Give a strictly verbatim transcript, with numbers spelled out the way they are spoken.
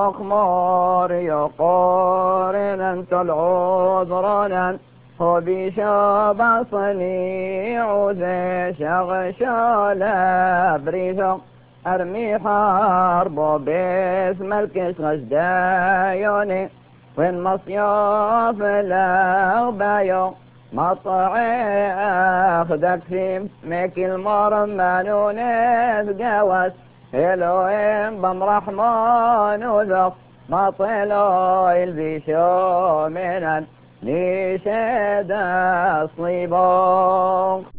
خمار يقارن أنت العذرنا هو بشاب صنيع ذي شغشال بريثة أرمي حرب باسم الكشغش دايوني وين مصياف الأغبايو مطعي أخذك في ميك المرمان نتقاوس إلوين بمرحمن وذق مطلو البيشو من نيشد صليبو